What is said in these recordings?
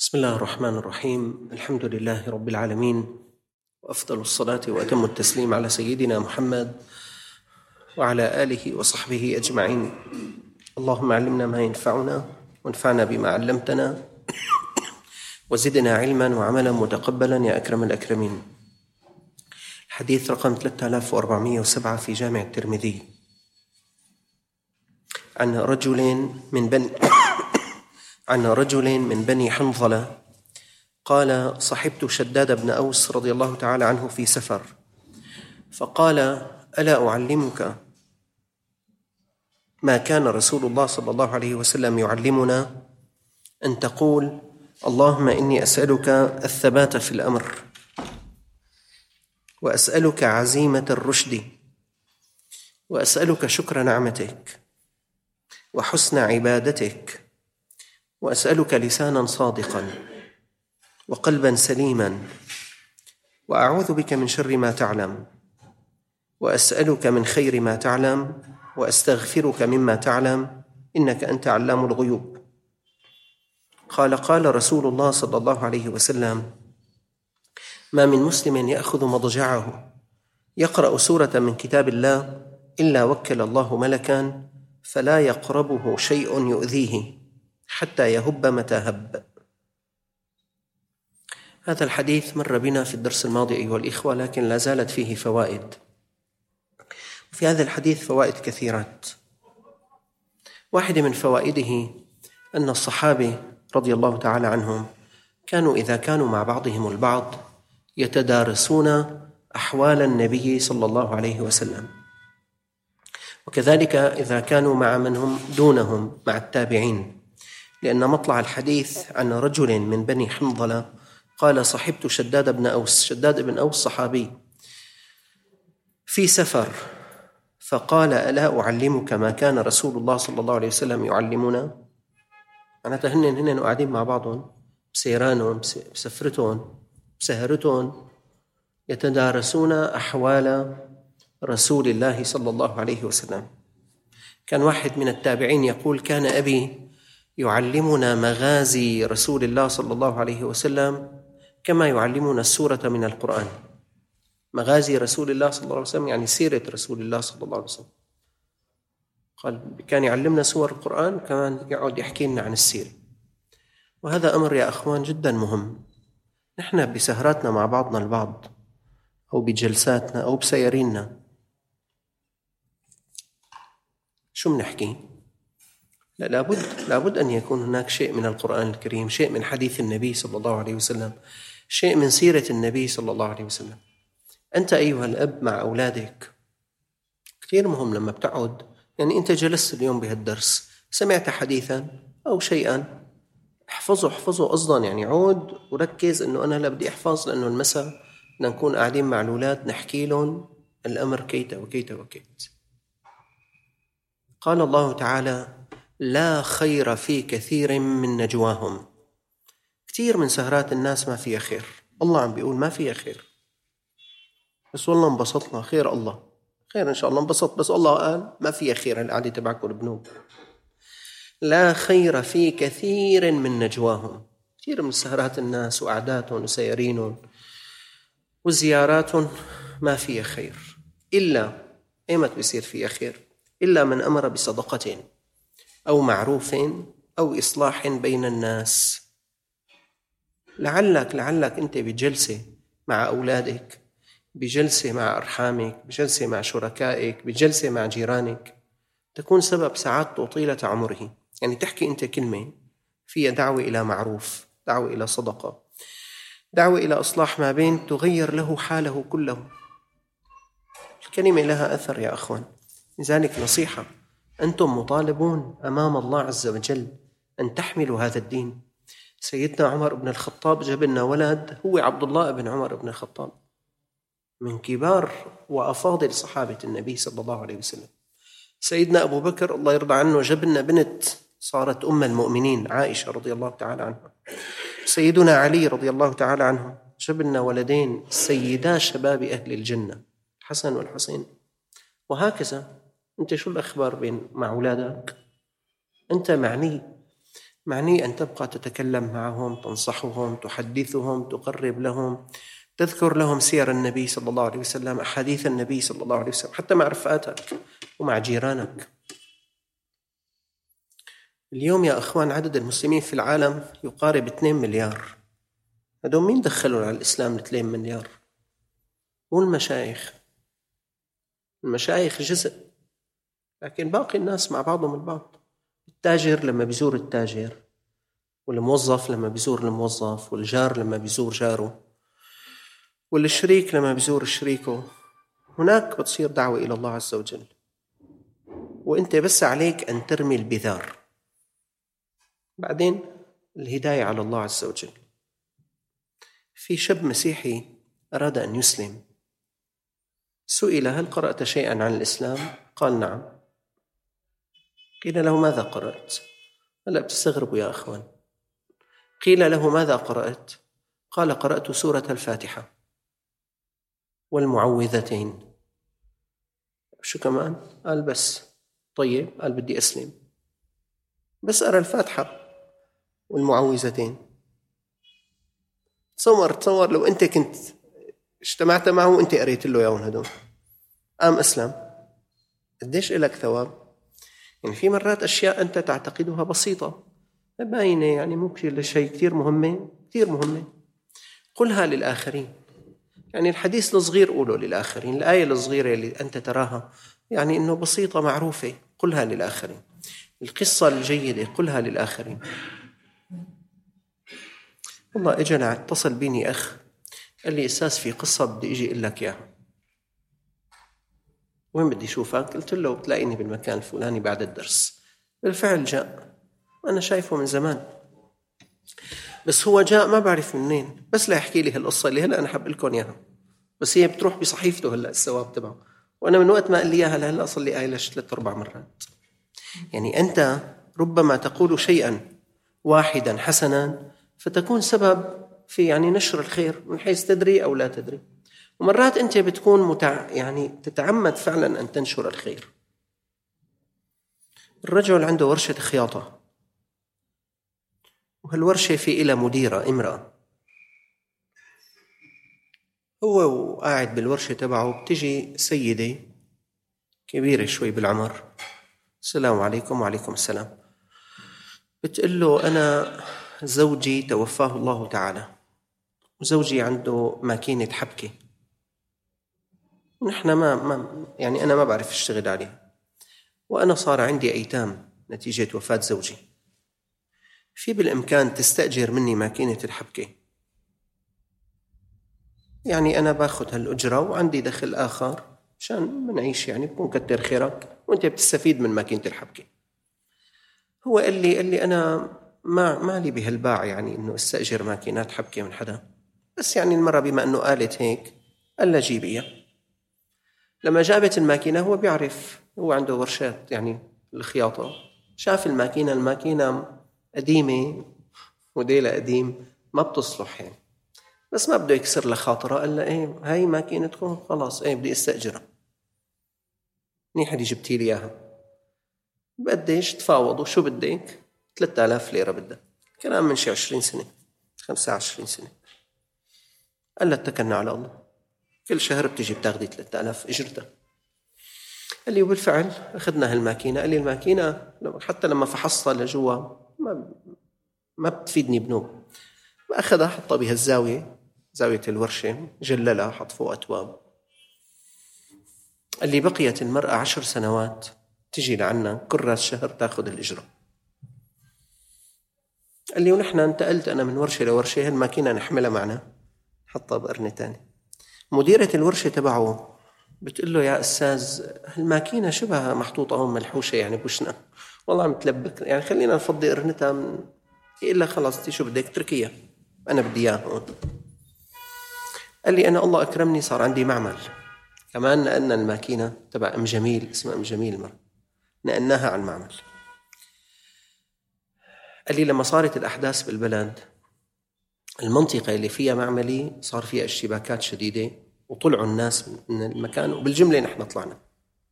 بسم الله الرحمن الرحيم. الحمد لله رب العالمين، وأفضل الصلاة وأتم التسليم على سيدنا محمد وعلى آله وصحبه أجمعين. اللهم علمنا ما ينفعنا وانفعنا بما علمتنا وزدنا علما وعملا متقبلا يا أكرم الأكرمين. الحديث رقم 3407 في جامع الترمذي عن رجل من بني حنظلة قال: صحبت شداد بن أوس رضي الله تعالى عنه في سفر، فقال: ألا أعلمك ما كان رسول الله صلى الله عليه وسلم يعلمنا؟ أن تقول: اللهم إني أسألك الثبات في الأمر، وأسألك عزيمة الرشد، وأسألك شكر نعمتك وحسن عبادتك، وأسألك لسانا صادقا وقلبا سليما، وأعوذ بك من شر ما تعلم، وأسألك من خير ما تعلم، وأستغفرك مما تعلم، إنك أنت علام الغيوب. قال رسول الله صلى الله عليه وسلم: ما من مسلم يأخذ مضجعه يقرأ سورة من كتاب الله إلا وكل الله ملكا فلا يقربه شيء يؤذيه حتى يهب متى هب. هذا الحديث مر بنا في الدرس الماضي أيها الإخوة، لكن لا زالت فيه فوائد. في هذا الحديث فوائد كثيرات. واحدة من فوائده أن الصحابة رضي الله تعالى عنهم كانوا إذا كانوا مع بعضهم البعض يتدارسون أحوال النبي صلى الله عليه وسلم، وكذلك إذا كانوا مع من هم دونهم مع التابعين، لأن مطلع الحديث عن رجل من بني حنظلة قال: صحبت شداد بن أوس. شداد بن أوس صحابي في سفر، فقال: ألا أعلمك ما كان رسول الله صلى الله عليه وسلم يعلمنا؟ معناتها هن قاعدين مع بعضهم بسيرانهم بسفرتهم بسهرتهم يتدارسون أحوال رسول الله صلى الله عليه وسلم. كان واحد من التابعين يقول: كان أبي يعلمنا مغازي رسول الله صلى الله عليه وسلم كما يعلمنا السورة من القرآن. مغازي رسول الله صلى الله عليه وسلم يعني سيرة رسول الله صلى الله عليه وسلم. قال كان يعلمنا سور القرآن، كمان يقعد يحكي لنا عن السيرة. وهذا أمر يا أخوان جدا مهم. نحن بسهراتنا مع بعضنا البعض أو بجلساتنا أو بسيريننا شو منحكي؟ لابد أن يكون هناك شيء من القرآن الكريم، شيء من حديث النبي صلى الله عليه وسلم، شيء من سيرة النبي صلى الله عليه وسلم. أنت أيها الأب مع أولادك كثير مهم لما بتقعد، يعني أنت جلست اليوم بهالدرس، سمعت حديثا أو شيئا، احفظه قصدا، يعني عود وركز أنه أنا لا بدي أحفظ، لأنه المساء بدنا نكون قاعدين مع الأولاد نحكي لهم الأمر كيت وكيت وكيت. قال الله تعالى: لا خير في كثير من نجواهم. كثير من سهرات الناس ما فيها خير. الله عم بيقول ما فيها خير، بس والله انبسطنا، خير الله، خير إن شاء الله انبسط، بس الله قال ما فيها خير القعدة تبعكم البنوب. لا خير في كثير من نجواهم. كثير من سهرات الناس وقعداتهم وسيرينهم وزياراتهم ما فيها خير، إلا إيمت بيصير فيها خير؟ إلا من أمر بصدقة أو معروف أو إصلاح بين الناس. لعلك أنت بجلسة مع أولادك، بجلسة مع أرحامك، بجلسة مع شركائك، بجلسة مع جيرانك، تكون سبب سعادته طيلة عمره. يعني تحكي أنت كلمة فيها دعوة إلى معروف، دعوة إلى صدقة، دعوة إلى إصلاح ما بين، تغير له حاله كله. الكلمة لها أثر يا أخوان. لذلك نصيحة: أنتم مطالبون أمام الله عز وجل أن تحملوا هذا الدين. سيدنا عمر بن الخطاب جاب لنا ولد هو عبد الله بن عمر بن الخطاب، من كبار وأفاضل صحابة النبي صلى الله عليه وسلم. سيدنا أبو بكر الله يرضى عنه جاب لنا بنت صارت أم المؤمنين عائشة رضي الله تعالى عنها. سيدنا علي رضي الله تعالى عنه جاب لنا ولدين سيدا شباب أهل الجنة، الحسن والحسين. وهكذا أنت شو الأخبار مع أولادك؟ أنت معني معني أن تبقى تتكلم معهم، تنصحهم، تحدثهم، تقرب لهم، تذكر لهم سير النبي صلى الله عليه وسلم، أحاديث النبي صلى الله عليه وسلم، حتى مع رفقاتك ومع جيرانك. اليوم يا أخوان عدد المسلمين في العالم يقارب 2 مليار. هذول مين دخلوا على الإسلام 2 مليار؟ مو المشايخ. المشايخ جزء، لكن باقي الناس مع بعضهم البعض. التاجر لما بيزور التاجر، والموظف لما بيزور الموظف، والجار لما بيزور جاره، والشريك لما بيزور شريكه، هناك بتصير دعوة إلى الله عز وجل. وإنت بس عليك أن ترمي البذار، بعدين الهداية على الله عز وجل. في شاب مسيحي أراد أن يسلم، سئل: هل قرأت شيئا عن الإسلام؟ قال: نعم. قيل له: ماذا قرأت؟ هلأ بتستغربوا يا أخوان. قيل له: ماذا قرأت؟ قال: قرأت سورة الفاتحة والمعوذتين. شو كمان؟ قال: بس. طيب، قال: بدي أسلم، بس أرى الفاتحة والمعوذتين. تصور لو أنت كنت اجتمعت معه وأنت قريت له ياهن هدول، قام أسلم، قديش إلك ثواب؟ يعني في مرات أشياء أنت تعتقدها بسيطة باينة، يعني ممكن لشيء كتير مهمة، كتير مهمة، قلها للآخرين. يعني الحديث الصغير قوله للآخرين، الآية الصغيرة اللي أنت تراها يعني إنه بسيطة معروفة، قلها للآخرين. القصة الجيدة قلها للآخرين. والله إجانا اتصل بيني أخ قال لي: أستاذ في قصة بدي أجي أقول لك إياها. وين بدي أشوفك؟ قلت له: بتلاقيني بالمكان الفلاني بعد الدرس. بالفعل جاء، أنا شايفه من زمان، بس هو جاء ما بعرف منين، بس لا يحكي لي هالقصة اللي هلأ أنا حب لكم إياها، بس هي بتروح بصحيفته هلأ الثواب تبعه، وأنا من وقت ما قال لي إياها لهلأ صار لي قايلها 3-4 مرات. يعني أنت ربما تقول شيئا واحدا حسنا فتكون سبب في يعني نشر الخير من حيث تدري أو لا تدري، ومرات أنت بتكون يعني تتعمد فعلا أن تنشر الخير. الرجل عنده ورشة خياطة، وهالورشة في إلى مديرة امرأة. هو قاعد بالورشة تبعه بتجي سيدة كبيرة شوي بالعمر: السلام عليكم. وعليكم السلام. بتقول له: أنا زوجي توفاه الله تعالى، وزوجي عنده ماكينة حبكة، ونحن يعني أنا ما بعرف أشتغل عليها، وأنا صار عندي أيتام نتيجة وفاة زوجي، في بالإمكان تستأجر مني ماكينة الحبكة؟ يعني أنا باخذ هالأجرة وعندي دخل آخر عشان منعيش، يعني بكون كتر خيرك وأنت بتستفيد من ماكينة الحبكة. هو قال لي أنا ما لي بهالباع، يعني إنه استأجر ماكينات حبكة من حدا، بس يعني المرة بما أنه قالت هيك قال لها جيبيها. لما جابت الماكينة، هو بيعرف، هو عنده ورشات يعني الخياطة، شاف الماكينة قديمة، موديلها قديم، ما بتصلح يعني، بس ما بده يكسر لها خاطرها، قال لها: إيه هاي ماكينتكم؟ خلاص، إيه بدي استأجرها. منيح اللي جبتي لي إياها، بقديش؟ تفاوضوا، شو بدك؟ 3000 ليرة بدها. كلام من شي 20 سنة، 25 سنة. قال لها: اتكلنا على الله، كل شهر بتجي بتاخدي 3000 اجرتها. قال لي: وبالفعل أخذنا هالماكينة. قال لي: الماكينة حتى لما فحصتها لجوا ما بتفيدني بنوب. أخذها حطها بهالزاوية، زاوية الورشة، جللها، حط فوق أتواب. قال لي: بقيت المرأة 10 سنوات تجي لعنا كل راس شهر تاخذ الإجرة. قال لي: ونحن انتقلت أنا من ورشة لورشة، هالماكينة نحملها معنا حطها بقرنة تاني. مديرة الورشة تبعه بتقول له: يا أستاذ، هالماكينة شبه محطوطة هون ملحوشة يعني بوشنا، والله متلبك، يعني خلينا نفضي قرنتها من. يقول لها: خلاص، انت شو بدك؟ تركيها، أنا بدي إياه هون. قال لي: أنا الله أكرمني صار عندي معمل كمان، نقلنا الماكينة تبع أم جميل، اسمها أم جميل، نقلناها على المعمل. قال لي: لما صارت الأحداث بالبلد، المنطقة اللي فيها معملي صار فيها اشتباكات شديدة، وطلعوا الناس من المكان، وبالجملة نحن طلعنا.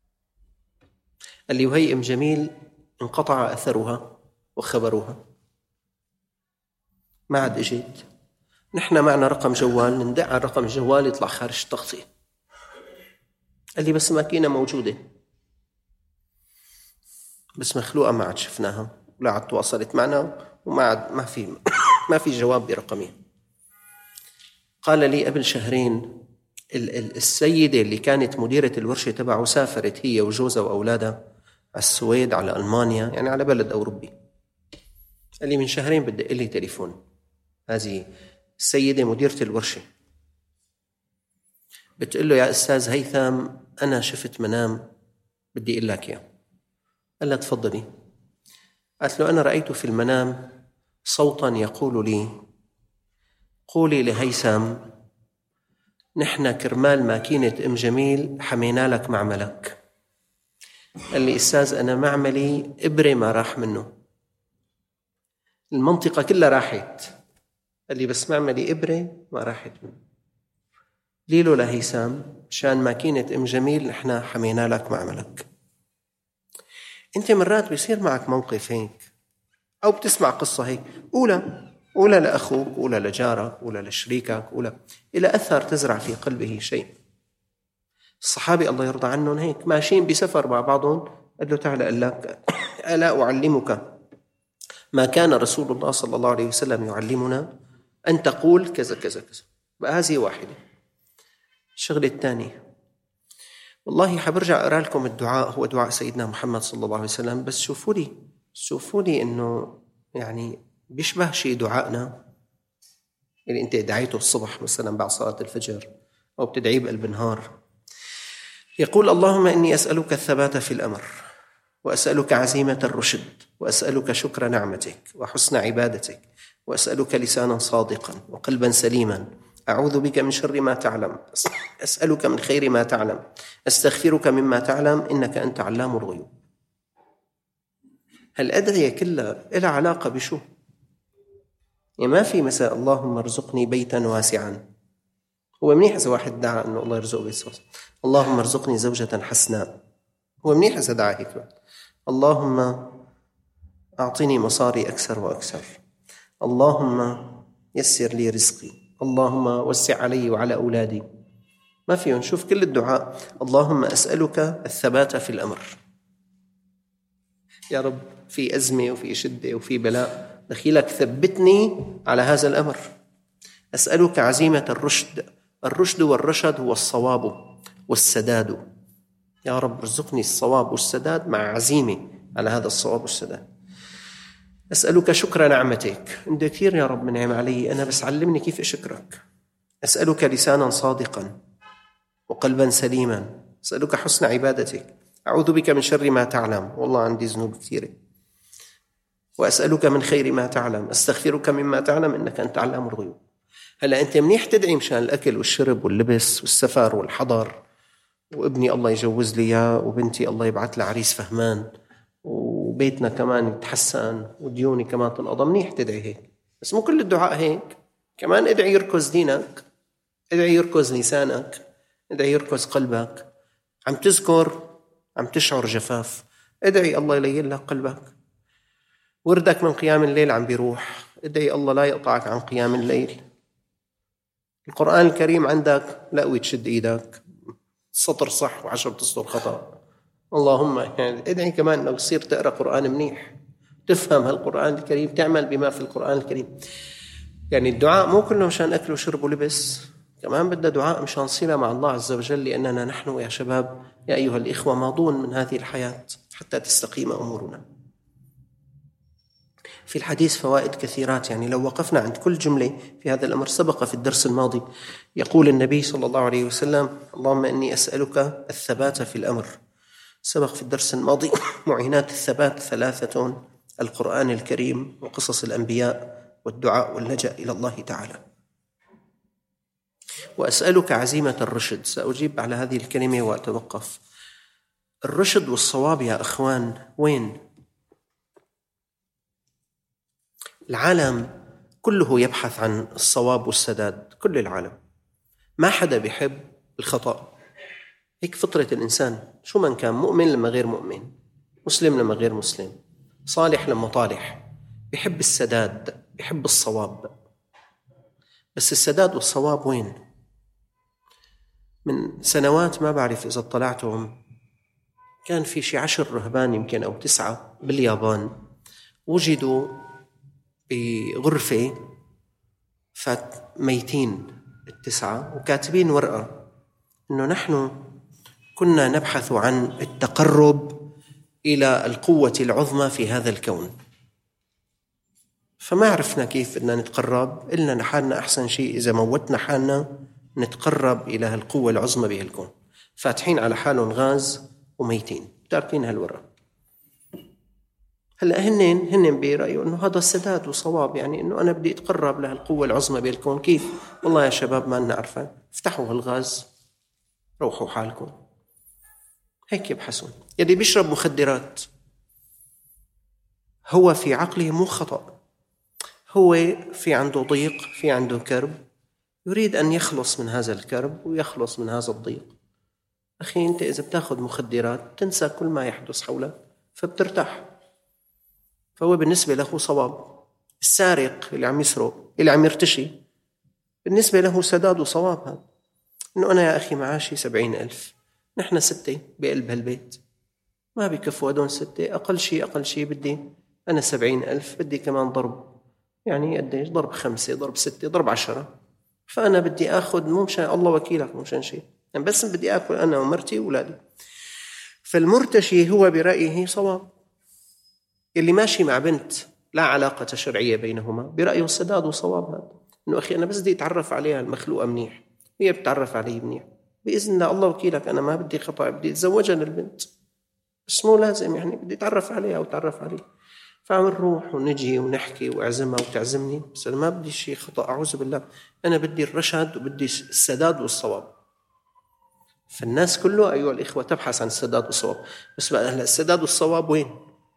قال لي: وهي أم جميل انقطع أثرها وخبرها، ما عاد اجيت. نحن معنا رقم جوال، ندق على رقم الجوال يطلع خارج التغطية. قال لي بس ماكينة موجودة، بس مخلوقة ما عاد شفناها ولا عاد تواصلت معنا، وما عاد ما في جواب برقمها. قال لي قبل شهرين السيدة اللي كانت مديرة الورشة تبعه سافرت هي وجوزها وأولادها على السويد، على ألمانيا، يعني على بلد أوروبي. قال لي من شهرين بدق لي تليفون، هذه السيدة مديرة الورشة، بتقول له يا أستاذ هيثم أنا شفت منام بدي أقول لك إياه. قال لها تفضلي. قالت له أنا رأيت في المنام صوتا يقول لي قولي لهيثم نحن كرمال ماكينة أم جميل حمينا لك معملك. قال لي أستاذ أنا معملي إبرة ما راح منه، المنطقة كلها راحت. قال لي بس معملي إبرة ما راحت منه. ليلو لهيثم شان ماكينة أم جميل نحن حمينا لك معملك. أنت مرات بيصير معك موقف هيك أو بتسمع قصة هيك، أولى لأخوك، أولى لجارك، أولى لشريكك، أولى إلى أثر تزرع في قلبه شيء. الصحابي الله يرضى عنهم هيك ماشيين بسفر مع بعضهم، قال له تعال قال لك ألا أعلمك ما كان رسول الله صلى الله عليه وسلم يعلمنا أن تقول كذا كذا كذا. بقى هذه واحدة. الشغلة الثانية والله حبرجع أقرأ لكم الدعاء، هو دعاء سيدنا محمد صلى الله عليه وسلم، بس شوفوا لي إنه يعني بيشبه شيء دعائنا اللي أنت دعيته الصبح مثلا بعد صلاة الفجر أو بتدعيه بقلب النهار. يقول اللهم إني أسألك الثبات في الأمر، وأسألك عزيمة الرشد، وأسألك شكر نعمتك وحسن عبادتك، وأسألك لسانا صادقا وقلبا سليما، أعوذ بك من شر ما تعلم، أسألك من خير ما تعلم، أستغفرك مما تعلم إنك أنت علام الغيوب. هالأدعية كلها إلها علاقة بشو؟ يعني ما في مثلا اللهم ارزقني بيتا واسعا، هو منيح إذا واحد دعا أنه الله يرزقه بيت واسع. اللهم ارزقني زوجة حسناء، هو منيح إذا دعا هيك. اللهم أعطني مصاري أكثر وأكثر، اللهم يسر لي رزقي، اللهم وسع علي وعلى أولادي. ما فيه. نشوف كل الدعاء اللهم أسألك الثبات في الأمر، يا رب في أزمة وفي شدة وفي بلاء دخيلك ثبتني على هذا الأمر. أسألك عزيمة الرشد والرشد هو الصواب والسداد، يا رب ارزقني الصواب والسداد مع عزيمة على هذا الصواب والسداد. أسألك شكر نعمتك، أنت كثير يا رب منعم علي، أنا بس علمني كيف أشكرك. أسألك لسانا صادقا وقلبا سليما، أسألك حسن عبادتك، أعوذ بك من شر ما تعلم، والله عندي ذنوب كثيرة، وأسألك من خير ما تعلم، أستغفرك مما تعلم إنك أنت علام الغيوب. هلأ أنت منيح تدعي مشان الأكل والشرب واللبس والسفر والحضر، وابني الله يجوز لي إياه، وبنتي الله يبعث لها عريس فهمان، وبيتنا كمان يتحسن، وديوني كمان تنقضى. منيح تدعي هيك، بس مو كل الدعاء هيك. كمان ادعي يركز دينك، ادعي يركز لسانك، ادعي يركز قلبك. عم تذكر عم تشعر جفاف، ادعي الله يلين لك قلبك. وردك من قيام الليل عم بيروح، ادعي الله لا يقطعك عن قيام الليل. القرآن الكريم عندك لا تشد ايدك، سطر صح و10 أسطر خطأ. اللهم يعني ادعي كمان انك تصير تقرأ قرآن منيح، تفهم هالقرآن الكريم، تعمل بما في القرآن الكريم. يعني الدعاء مو كله مشان أكل وشرب ولبس، كمان بدنا دعاء مشان صلة مع الله عز وجل، لأننا نحن يا شباب يا أيها الإخوة ماضون من هذه الحياة حتى تستقيم أمورنا. في الحديث فوائد كثيرات، يعني لو وقفنا عند كل جملة في هذا الأمر. سبق في الدرس الماضي يقول النبي صلى الله عليه وسلم اللهم إني أسألك الثبات في الأمر. سبق في الدرس الماضي معينات الثبات 3: القرآن الكريم وقصص الأنبياء والدعاء واللجأ إلى الله تعالى. وأسألك عزيمة الرشد، سأجيب على هذه الكلمة وأتوقف. الرشد والصواب يا أخوان وين؟ العالم كله يبحث عن الصواب والسداد، كل العالم، ما حدا بيحب الخطأ. هيك فطرة الإنسان، شو من كان، مؤمن لما غير مؤمن، مسلم لما غير مسلم، صالح لما طالح، بيحب السداد، بيحب الصواب. بس السداد والصواب وين؟ من سنوات ما بعرف إذا اطلعتهم، كان في شي 10 رهبان يمكن أو 9 باليابان وجدوا بغرفة ميتين 9 وكاتبين ورقة إنه نحن كنا نبحث عن التقرب إلى القوة العظمى في هذا الكون، فما عرفنا كيف بدنا نتقرب، إلا نحالنا أحسن شيء إذا موتنا حالنا نتقرب إلى القوة العظمى بهالكون. فاتحين على حالهم غاز وميتين تاركين هالورقة. هلأ هن برأيوا إنه هذا السداد وصواب، يعني إنه أنا بدي أتقرب لهالقوة العظمى بالكون. كيف؟ والله يا شباب ما لنا عارفين، افتحوا هالغاز روحوا حالكم. هيك يبحثون. يلي بيشرب مخدرات هو في عقله مو خطأ، هو في عنده ضيق، في عنده كرب، يريد أن يخلص من هذا الكرب ويخلص من هذا الضيق. أخي أنت إذا بتاخذ مخدرات تنسى كل ما يحدث حولك فبترتاح، فهو بالنسبة له صواب. السارق اللي عم يسرق اللي عم يرتشي بالنسبة له سداد وصواب. هذا إنه أنا يا أخي معاشي 70,000، نحن 6 بقلب هالبيت ما بيكفوا هدول 6، أقل شيء بدي أنا 70,000، بدي كمان ضرب، يعني قديش؟ ضرب 5 ضرب 6 ضرب 10، فأنا بدي أخذ مو مشان الله وكيلك، مو مشان شيء، يعني بس بدي أكل أنا ومرتي وولادي. فالمرتشي هو برأيه صواب. اللي ماشي مع بنت لا علاقة شرعية بينهما برأيه السداد وصواب. هذا إنه أخي أنا بس بدي أتعرف عليها المخلوقة منيح، هي بتعرف علي منيح، بإذن الله الله وكيلك أنا ما بدي خطأ، بدي أتزوجها للبنت، بس مو لازم يعني بدي أتعرف عليها وتعرف علي، فعم نروح ونجي ونحكي وأعزمها وتعزمني، بس أنا ما بدي شيء خطأ، أعوذ بالله، أنا بدي الرشد وبدي السداد والصواب. فالناس كله أيها الإخوة تبحث عن السداد والصواب، بس بقى هلا السداد والصواب وين؟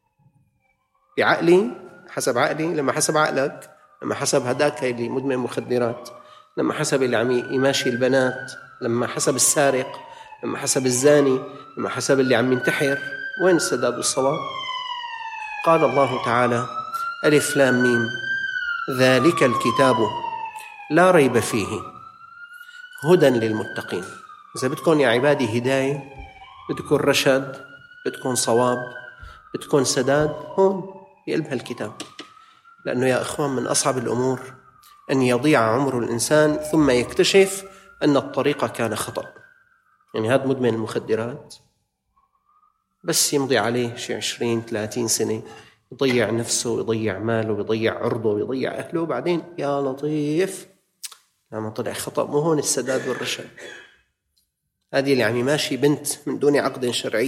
بعقلي، حسب عقلي، لما حسب عقلك، لما حسب هداك اللي مدمن مخدرات، لما حسب اللي عم يماشي البنات، لما حسب السارق، لما حسب الزاني، لما حسب اللي عم ينتحر، وين السداد والصواب؟ قال الله تعالى: ألف لام ميم ذلك الكتاب لا ريب فيه هدى للمتقين. إذا بدكم يا عبادي هداية، بدكم رشد، بدكم صواب، بدكم سداد، هون بقلب هالكتاب. لأنه يا إخوان من أصعب الأمور أن يضيع عمر الإنسان ثم يكتشف أن الطريق كان خطأ. يعني هذا مدمن المخدرات بس يمضي عليه شي 20-30 سنة، يضيع نفسه، يضيع ماله، يضيع عرضه، يضيع أهله، بعدين يا لطيف لما طلع خطأ. مو هون السداد والرشد. هذه اللي عم يماشي بنت من دون عقد شرعي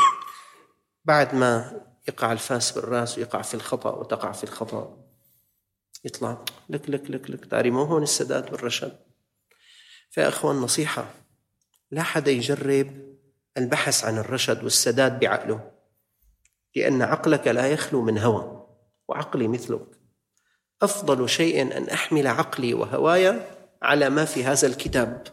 بعد ما يقع الفاس بالراس ويقع في الخطأ وتقع في الخطأ، يطلع لك داري مو هون السداد والرشد. فيا أخوان نصيحة، لا حدا يجرب البحث عن الرشد والسداد بعقله، لأن عقلك لا يخلو من هوى، وعقلي مثلك. أفضل شيء أن أحمل عقلي وهواي على ما في هذا الكتاب،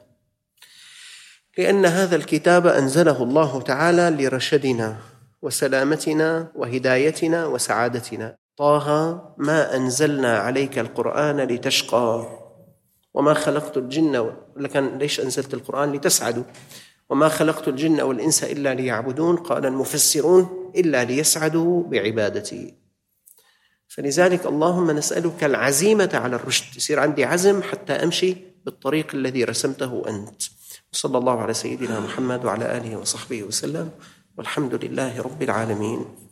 لأن هذا الكتاب أنزله الله تعالى لرشدنا وسلامتنا وهدايتنا وسعادتنا. طه ما أنزلنا عليك القرآن لتشقى وما خلقت الجن، لكن ليش أنزلت القرآن؟ لتسعدوا. وما خلقت الجن والإنس إلا ليعبدون، قال المفسرون إلا ليسعدوا بعبادتي. فلذلك اللهم نسألك العزيمة على الرشد، يصير عندي عزم حتى أمشي بالطريق الذي رسمته أنت. صلى الله على سيدنا محمد وعلى آله وصحبه وسلم، والحمد لله رب العالمين.